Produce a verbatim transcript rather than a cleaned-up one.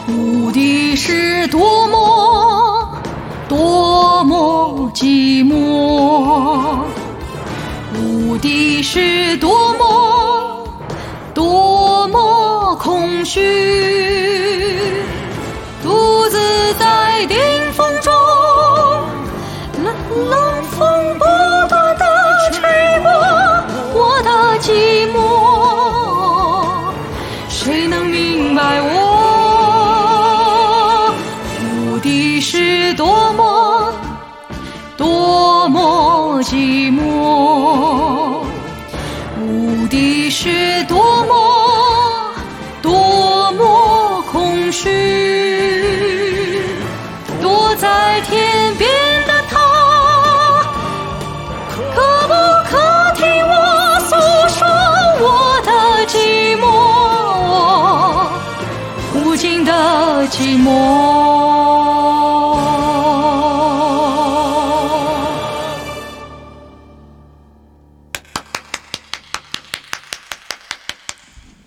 无敌是多么多么寂寞，无敌是多么多么空虚，独自在顶峰中，冷冷风不断地吹过我的寂寞，谁能明白我无敌是多么多么寂寞，无敌是多么多么空虚，躲在天边的他，可不可听我诉说我的寂寞，无尽的寂寞。